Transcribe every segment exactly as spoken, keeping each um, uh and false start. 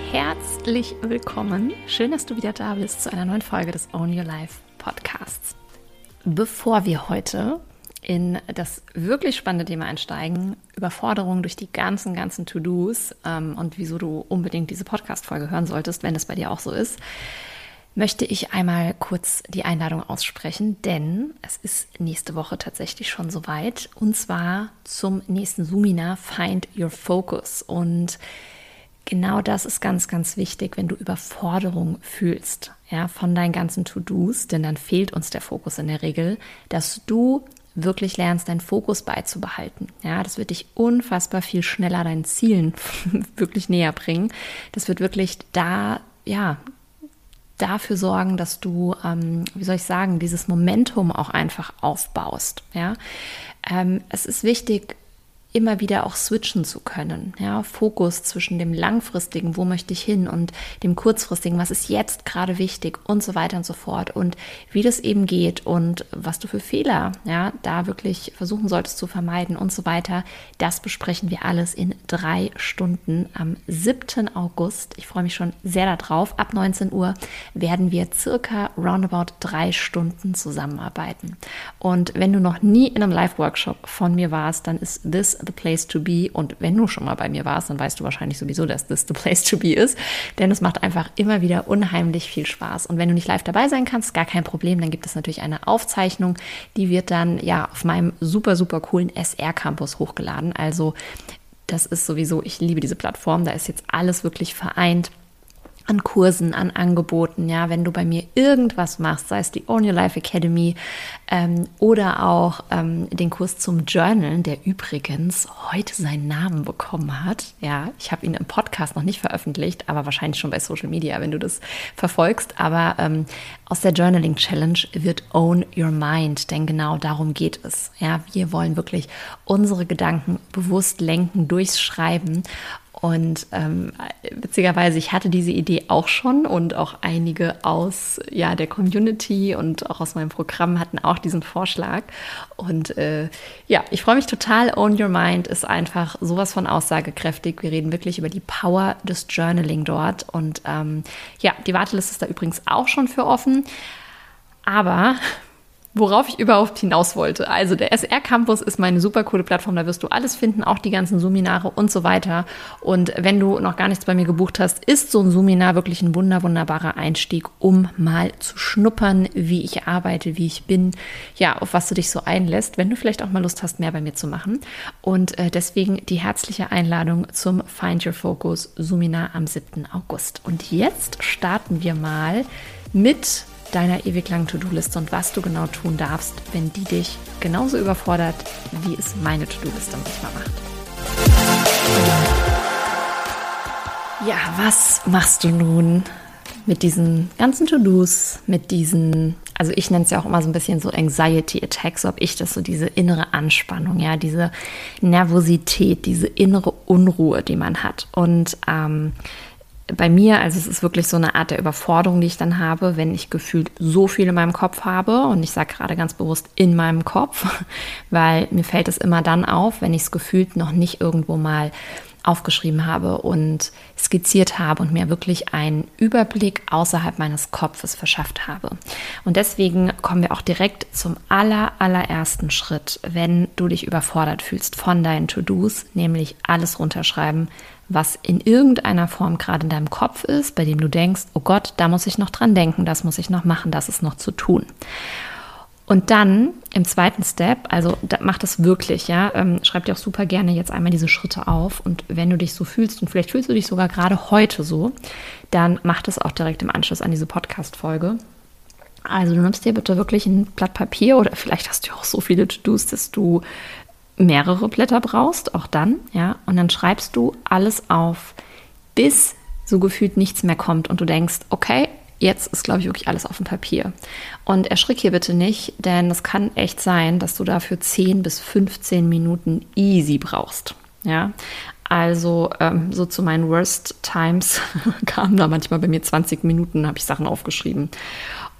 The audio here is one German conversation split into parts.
herzlich willkommen. Schön, dass du wieder da bist zu einer neuen Folge des Own Your Life Podcasts. Bevor wir heute in das wirklich spannende Thema einsteigen, Überforderung durch die ganzen, ganzen To-Dos ähm, und wieso du unbedingt diese Podcast-Folge hören solltest, wenn das bei dir auch so ist, möchte ich einmal kurz die Einladung aussprechen, denn es ist nächste Woche tatsächlich schon soweit, und zwar zum nächsten Seminar Find Your Focus. Und genau das ist ganz, ganz wichtig, wenn du Überforderung fühlst, ja, von deinen ganzen To-Dos, denn dann fehlt uns der Fokus in der Regel, dass du wirklich lernst, deinen Fokus beizubehalten. Ja, das wird dich unfassbar viel schneller deinen Zielen wirklich näher bringen. Das wird wirklich da, ja, dafür sorgen, dass du, ähm, wie soll ich sagen, dieses Momentum auch einfach aufbaust. Ja, ähm, es ist wichtig, immer wieder auch switchen zu können. Ja, Fokus zwischen dem langfristigen, wo möchte ich hin, und dem kurzfristigen, was ist jetzt gerade wichtig und so weiter und so fort. Und wie das eben geht und was du für Fehler, ja, da wirklich versuchen solltest zu vermeiden und so weiter, das besprechen wir alles in drei Stunden am siebten August. Ich freue mich schon sehr darauf. Ab neunzehn Uhr werden wir circa roundabout drei Stunden zusammenarbeiten. Und wenn du noch nie in einem Live-Workshop von mir warst, dann ist this the place to be. Und wenn du schon mal bei mir warst, dann weißt du wahrscheinlich sowieso, dass this the place to be ist. Denn es macht einfach immer wieder unheimlich viel Spaß. Und wenn du nicht live dabei sein kannst, gar kein Problem. Dann gibt es natürlich eine Aufzeichnung. Die wird dann ja auf meinem super, super coolen S R-Campus hochgeladen. Also das ist sowieso, ich liebe diese Plattform. Da ist jetzt alles wirklich vereint. An Kursen, an Angeboten, ja, wenn du bei mir irgendwas machst, sei es die Own Your Life Academy ähm, oder auch ähm, den Kurs zum Journalen, der übrigens heute seinen Namen bekommen hat. Ja, ich habe ihn im Podcast noch nicht veröffentlicht, aber wahrscheinlich schon bei Social Media, wenn du das verfolgst. Aber ähm, aus der Journaling Challenge wird Own Your Mind, denn genau darum geht es. Ja, wir wollen wirklich unsere Gedanken bewusst lenken durchs Schreiben. Und ähm, witzigerweise, ich hatte diese Idee auch schon, und auch einige aus ja, der Community und auch aus meinem Programm hatten auch diesen Vorschlag. Und äh, ja, ich freue mich total. Own Your Mind ist einfach sowas von aussagekräftig. Wir reden wirklich über die Power des Journaling dort. Und ähm, ja, die Warteliste ist da übrigens auch schon für offen. Aber worauf ich überhaupt hinaus wollte. Also der S R-Campus ist meine super coole Plattform, da wirst du alles finden, auch die ganzen Seminare und so weiter. Und wenn du noch gar nichts bei mir gebucht hast, ist so ein Seminar wirklich ein wunder, wunderbarer Einstieg, um mal zu schnuppern, wie ich arbeite, wie ich bin, ja, auf was du dich so einlässt, wenn du vielleicht auch mal Lust hast, mehr bei mir zu machen. Und äh, deswegen die herzliche Einladung zum Find Your Focus Seminar am siebten August. Und jetzt starten wir mal mit deiner ewig langen To-Do-Liste und was du genau tun darfst, wenn die dich genauso überfordert, wie es meine To-Do-Liste manchmal macht. Ja, was machst du nun mit diesen ganzen To-Dos, mit diesen, also ich nenne es ja auch immer so ein bisschen so Anxiety-Attacks, so habe ich das, so diese innere Anspannung, ja, diese Nervosität, diese innere Unruhe, die man hat. Und ähm, bei mir, also es ist wirklich so eine Art der Überforderung, die ich dann habe, wenn ich gefühlt so viel in meinem Kopf habe, und ich sage gerade ganz bewusst in meinem Kopf, weil mir fällt es immer dann auf, wenn ich es gefühlt noch nicht irgendwo mal aufgeschrieben habe und skizziert habe und mir wirklich einen Überblick außerhalb meines Kopfes verschafft habe. Und deswegen kommen wir auch direkt zum aller, allerersten Schritt, wenn du dich überfordert fühlst von deinen To-Dos, nämlich alles runterschreiben, was in irgendeiner Form gerade in deinem Kopf ist, bei dem du denkst, oh Gott, da muss ich noch dran denken, das muss ich noch machen, das ist noch zu tun. Und dann im zweiten Step, also da, mach das wirklich, ja, ähm, schreib dir auch super gerne jetzt einmal diese Schritte auf, und wenn du dich so fühlst, und vielleicht fühlst du dich sogar gerade heute so, dann mach das auch direkt im Anschluss an diese Podcast-Folge. Also du nimmst dir bitte wirklich ein Blatt Papier, oder vielleicht hast du auch so viele To-Dos, dass du mehrere Blätter brauchst, auch dann, ja, und dann schreibst du alles auf, bis so gefühlt nichts mehr kommt und du denkst, okay, jetzt ist, glaube ich, wirklich alles auf dem Papier. Und erschrick hier bitte nicht, denn es kann echt sein, dass du dafür zehn bis fünfzehn Minuten easy brauchst, ja. Also ähm, so zu meinen Worst Times kamen da manchmal bei mir zwanzig Minuten, habe ich Sachen aufgeschrieben.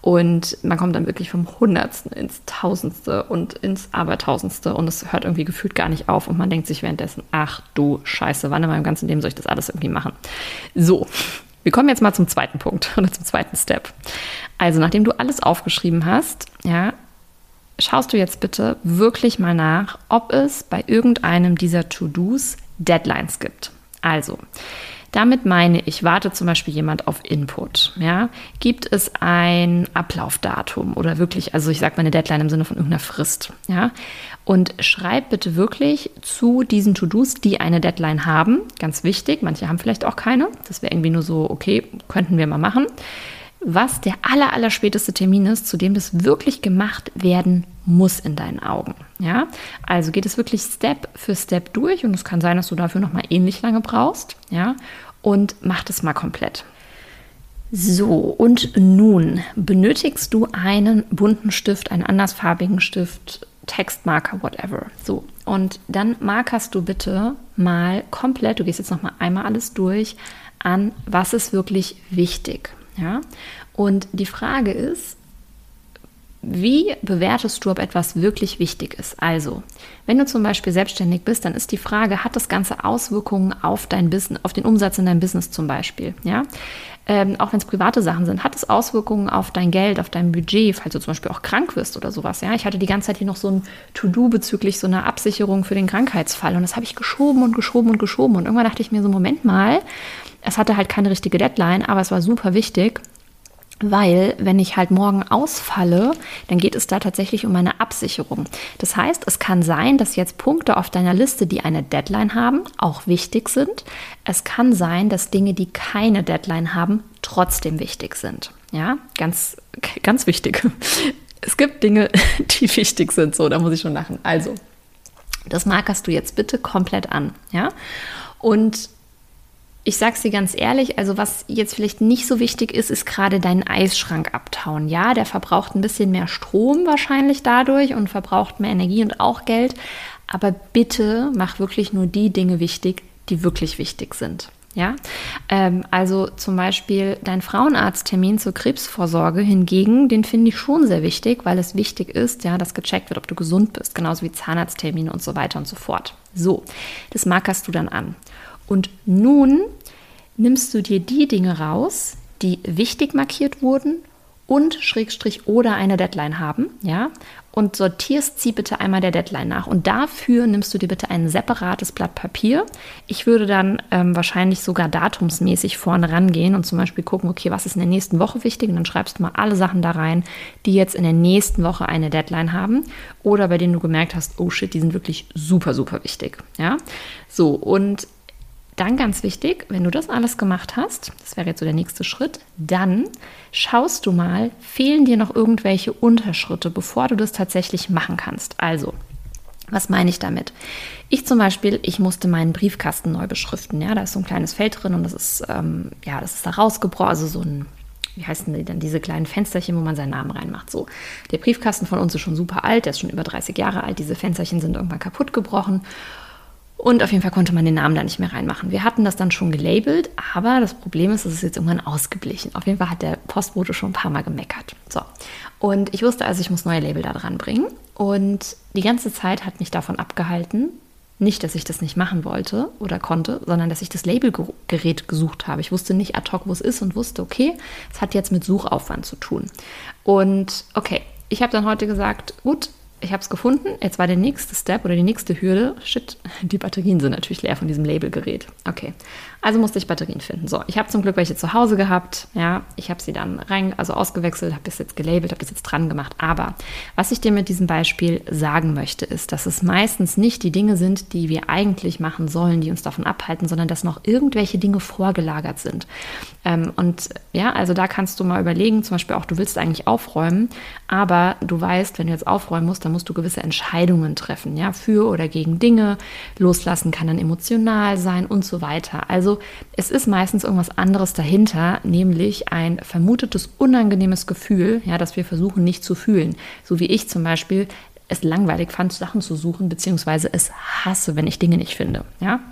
Und man kommt dann wirklich vom Hundertsten ins Tausendste und ins Abertausendste und es hört irgendwie gefühlt gar nicht auf und man denkt sich währenddessen, ach du Scheiße, wann in meinem ganzen Leben soll ich das alles irgendwie machen? So, wir kommen jetzt mal zum zweiten Punkt oder zum zweiten Step. Also, nachdem du alles aufgeschrieben hast, ja, schaust du jetzt bitte wirklich mal nach, ob es bei irgendeinem dieser To-Dos Deadlines gibt. Also, damit meine ich, wartet zum Beispiel jemand auf Input. Ja? Gibt es ein Ablaufdatum oder wirklich, also ich sage mal eine Deadline im Sinne von irgendeiner Frist. Ja? Und schreib bitte wirklich zu diesen To-Dos, die eine Deadline haben, ganz wichtig, manche haben vielleicht auch keine, das wäre irgendwie nur so, okay, könnten wir mal machen, was der aller, aller späteste Termin ist, zu dem das wirklich gemacht werden muss in deinen Augen. Ja? Also geht es wirklich Step für Step durch und es kann sein, dass du dafür nochmal ähnlich lange brauchst. Ja? Und mach das mal komplett. So, und nun benötigst du einen bunten Stift, einen andersfarbigen Stift, Textmarker, whatever. So, und dann markerst du bitte mal komplett, du gehst jetzt nochmal einmal alles durch, an, was ist wirklich wichtig. Ja? Und die Frage ist, wie bewertest du, ob etwas wirklich wichtig ist? Also, wenn du zum Beispiel selbstständig bist, dann ist die Frage, hat das Ganze Auswirkungen auf dein Business, auf den Umsatz in deinem Business zum Beispiel? Ja? Ähm, auch wenn es private Sachen sind, hat es Auswirkungen auf dein Geld, auf dein Budget, falls du zum Beispiel auch krank wirst oder sowas. Ja? Ich hatte die ganze Zeit hier noch so ein To-Do bezüglich so einer Absicherung für den Krankheitsfall und das habe ich geschoben und geschoben und geschoben und irgendwann dachte ich mir so, Moment mal, es hatte halt keine richtige Deadline, aber es war super wichtig. Weil, wenn ich halt morgen ausfalle, dann geht es da tatsächlich um eine Absicherung. Das heißt, es kann sein, dass jetzt Punkte auf deiner Liste, die eine Deadline haben, auch wichtig sind. Es kann sein, dass Dinge, die keine Deadline haben, trotzdem wichtig sind. Ja, ganz, ganz wichtig. Es gibt Dinge, die wichtig sind. So, da muss ich schon lachen. Also, das markerst du jetzt bitte komplett an. Ja, und ich sag's dir ganz ehrlich, also was jetzt vielleicht nicht so wichtig ist, ist gerade deinen Eisschrank abtauen. Ja, der verbraucht ein bisschen mehr Strom wahrscheinlich dadurch und verbraucht mehr Energie und auch Geld. Aber bitte mach wirklich nur die Dinge wichtig, die wirklich wichtig sind. Ja, ähm, also zum Beispiel dein Frauenarzttermin zur Krebsvorsorge hingegen, den finde ich schon sehr wichtig, weil es wichtig ist, ja, dass gecheckt wird, ob du gesund bist, genauso wie Zahnarzttermine und so weiter und so fort. So, das markerst du dann an. Und nun nimmst du dir die Dinge raus, die wichtig markiert wurden und Schrägstrich oder eine Deadline haben, ja, und sortierst sie bitte einmal der Deadline nach. Und dafür nimmst du dir bitte ein separates Blatt Papier. Ich würde dann ähm, wahrscheinlich sogar datumsmäßig vorne rangehen und zum Beispiel gucken, okay, was ist in der nächsten Woche wichtig? Und dann schreibst du mal alle Sachen da rein, die jetzt in der nächsten Woche eine Deadline haben oder bei denen du gemerkt hast, oh shit, die sind wirklich super, super wichtig, ja. So, und dann ganz wichtig, wenn du das alles gemacht hast, das wäre jetzt so der nächste Schritt, dann schaust du mal, fehlen dir noch irgendwelche Unterschritte, bevor du das tatsächlich machen kannst. Also, was meine ich damit? Ich zum Beispiel, ich musste meinen Briefkasten neu beschriften. Ja, da ist so ein kleines Feld drin und das ist, ähm, ja, das ist da rausgebrochen, also so ein, wie heißen die denn, diese kleinen Fensterchen, wo man seinen Namen reinmacht. So, der Briefkasten von uns ist schon super alt, der ist schon über dreißig Jahre alt, diese Fensterchen sind irgendwann kaputt gebrochen. Und auf jeden Fall konnte man den Namen da nicht mehr reinmachen. Wir hatten das dann schon gelabelt, aber das Problem ist, es ist jetzt irgendwann ausgeblichen. Auf jeden Fall hat der Postbote schon ein paar Mal gemeckert. So. Und ich wusste also, ich muss neue Label da dran bringen. Und die ganze Zeit hat mich davon abgehalten, nicht, dass ich das nicht machen wollte oder konnte, sondern dass ich das Labelgerät gesucht habe. Ich wusste nicht ad hoc, wo es ist und wusste, okay, es hat jetzt mit Suchaufwand zu tun. Und okay, ich habe dann heute gesagt, gut, ich habe es gefunden, jetzt war der nächste Step oder die nächste Hürde, shit, die Batterien sind natürlich leer von diesem Labelgerät. Okay, also musste ich Batterien finden. So, ich habe zum Glück welche zu Hause gehabt, ja, ich habe sie dann rein, also ausgewechselt, habe das jetzt gelabelt, habe das jetzt dran gemacht. Aber was ich dir mit diesem Beispiel sagen möchte, ist, dass es meistens nicht die Dinge sind, die wir eigentlich machen sollen, die uns davon abhalten, sondern dass noch irgendwelche Dinge vorgelagert sind. Ähm, und ja, also da kannst du mal überlegen, zum Beispiel auch, du willst eigentlich aufräumen, aber du weißt, wenn du jetzt aufräumen musst, dann musst du gewisse Entscheidungen treffen, ja, für oder gegen Dinge. Loslassen kann dann emotional sein und so weiter. Also es ist meistens irgendwas anderes dahinter, nämlich ein vermutetes unangenehmes Gefühl, ja, das wir versuchen nicht zu fühlen. So wie ich zum Beispiel es langweilig fand, Sachen zu suchen, beziehungsweise es hasse, wenn ich Dinge nicht finde, ja.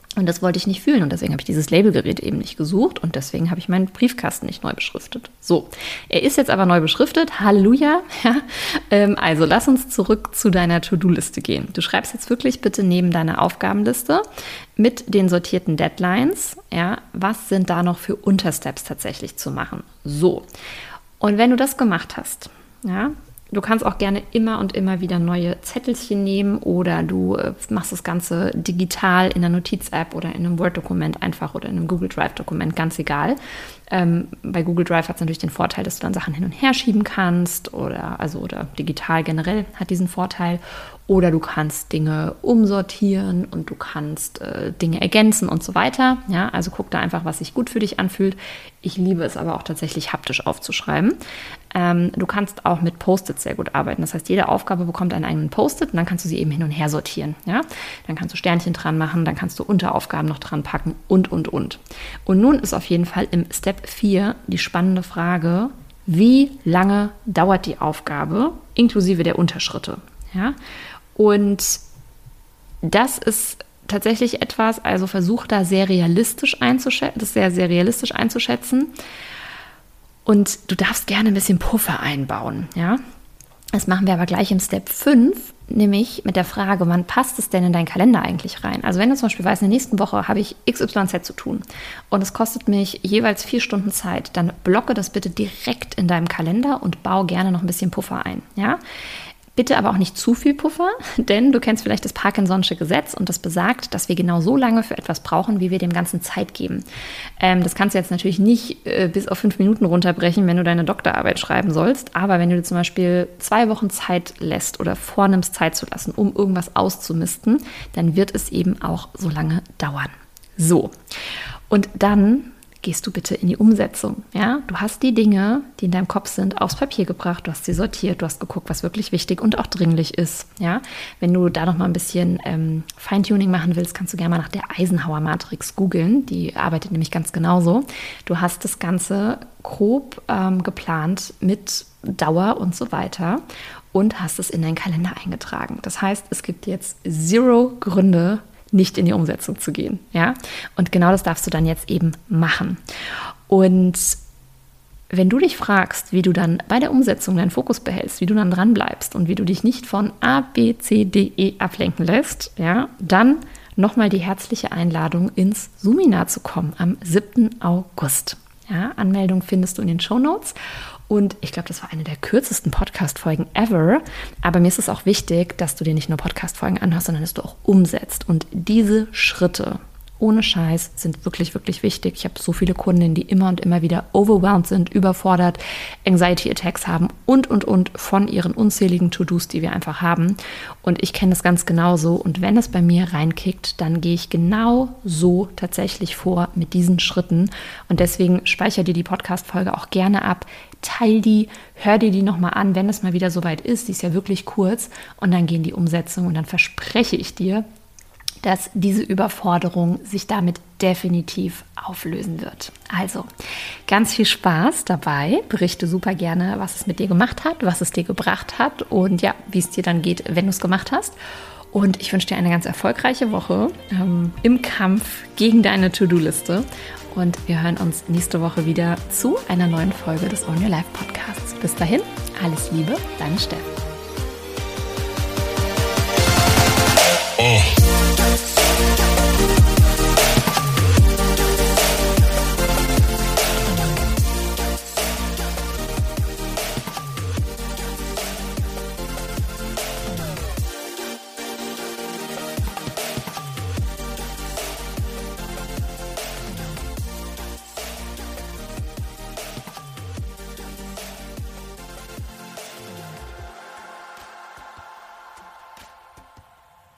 Und das wollte ich nicht fühlen und deswegen habe ich dieses Labelgerät eben nicht gesucht und deswegen habe ich meinen Briefkasten nicht neu beschriftet. So, er ist jetzt aber neu beschriftet, Halleluja. Ja, ähm, also lass uns zurück zu deiner To-Do-Liste gehen. Du schreibst jetzt wirklich bitte neben deiner Aufgabenliste mit den sortierten Deadlines, ja, was sind da noch für Untersteps tatsächlich zu machen. So, und wenn du das gemacht hast, ja, du kannst auch gerne immer und immer wieder neue Zettelchen nehmen oder du äh, machst das Ganze digital in einer Notiz-App oder in einem Word-Dokument einfach oder in einem Google Drive-Dokument, ganz egal. Ähm, bei Google Drive hat es natürlich den Vorteil, dass du dann Sachen hin und her schieben kannst oder also oder digital generell hat diesen Vorteil. Oder du kannst Dinge umsortieren und du kannst äh, Dinge ergänzen und so weiter. Ja, also guck da einfach, was sich gut für dich anfühlt. Ich liebe es aber auch tatsächlich haptisch aufzuschreiben. Ähm, du kannst auch mit Post-its sehr gut arbeiten. Das heißt, jede Aufgabe bekommt einen eigenen Post-it und dann kannst du sie eben hin und her sortieren. Ja? Dann kannst du Sternchen dran machen, dann kannst du Unteraufgaben noch dran packen und, und, und. Und nun ist auf jeden Fall im Step vier die spannende Frage, wie lange dauert die Aufgabe inklusive der Unterschritte? Ja? Und das ist tatsächlich etwas, also versuch da sehr realistisch einzuschätzen, das sehr, sehr realistisch einzuschätzen. Und du darfst gerne ein bisschen Puffer einbauen, ja. Das machen wir aber gleich im Step fünf, nämlich mit der Frage, wann passt es denn in deinen Kalender eigentlich rein? Also wenn du zum Beispiel weißt, in der nächsten Woche habe ich X Y Z zu tun und es kostet mich jeweils vier Stunden Zeit, dann blocke das bitte direkt in deinem Kalender und baue gerne noch ein bisschen Puffer ein, ja. Bitte aber auch nicht zu viel Puffer, denn du kennst vielleicht das Parkinson'sche Gesetz und das besagt, dass wir genau so lange für etwas brauchen, wie wir dem Ganzen Zeit geben. Ähm, das kannst du jetzt natürlich nicht äh, bis auf fünf Minuten runterbrechen, wenn du deine Doktorarbeit schreiben sollst, aber wenn du dir zum Beispiel zwei Wochen Zeit lässt oder vornimmst, Zeit zu lassen, um irgendwas auszumisten, dann wird es eben auch so lange dauern. So, und dann gehst du bitte in die Umsetzung. Ja? Du hast die Dinge, die in deinem Kopf sind, aufs Papier gebracht, du hast sie sortiert, du hast geguckt, was wirklich wichtig und auch dringlich ist. Ja? Wenn du da noch mal ein bisschen ähm, Feintuning machen willst, kannst du gerne mal nach der Eisenhower-Matrix googeln. Die arbeitet nämlich ganz genauso. Du hast das Ganze grob ähm, geplant mit Dauer und so weiter und hast es in deinen Kalender eingetragen. Das heißt, es gibt jetzt zero Gründe, nicht in die Umsetzung zu gehen, ja? Und genau das darfst du dann jetzt eben machen. Und wenn du dich fragst, wie du dann bei der Umsetzung deinen Fokus behältst, wie du dann dran bleibst und wie du dich nicht von A, B, C, D, E ablenken lässt, ja, dann nochmal die herzliche Einladung, ins Summinar zu kommen am siebten August. Ja, Anmeldung findest du in den Shownotes. Und ich glaube, das war eine der kürzesten Podcast-Folgen ever. Aber mir ist es auch wichtig, dass du dir nicht nur Podcast-Folgen anhörst, sondern dass du auch umsetzt. Und diese Schritte, ohne Scheiß, sind wirklich, wirklich wichtig. Ich habe so viele Kundinnen, die immer und immer wieder overwhelmed sind, überfordert, Anxiety-Attacks haben und, und, und von ihren unzähligen To-Dos, die wir einfach haben. Und ich kenne das ganz genauso. Und wenn es bei mir reinkickt, dann gehe ich genau so tatsächlich vor mit diesen Schritten. Und deswegen speichere dir die Podcast-Folge auch gerne ab. Teil die, hör dir die nochmal an, wenn es mal wieder soweit ist. Die ist ja wirklich kurz. Und dann gehen die Umsetzung. Und dann verspreche ich dir, dass diese Überforderung sich damit definitiv auflösen wird. Also ganz viel Spaß dabei. Berichte super gerne, was es mit dir gemacht hat, was es dir gebracht hat und ja, wie es dir dann geht, wenn du es gemacht hast. Und ich wünsche dir eine ganz erfolgreiche Woche ähm, im Kampf gegen deine To-Do-Liste. Und wir hören uns nächste Woche wieder zu einer neuen Folge des Own Your Life Podcasts. Bis dahin, alles Liebe, deine Steff.